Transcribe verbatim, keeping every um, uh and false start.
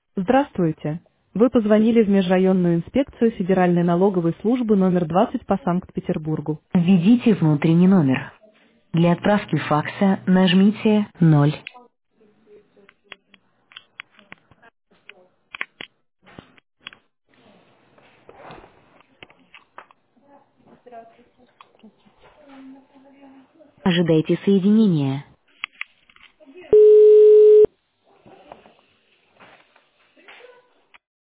Здравствуйте. Вы позвонили в Межрайонную инспекцию Федеральной налоговой службы номер двадцать по Санкт-Петербургу. Введите внутренний номер. Для отправки факса нажмите ноль. Ожидайте соединения.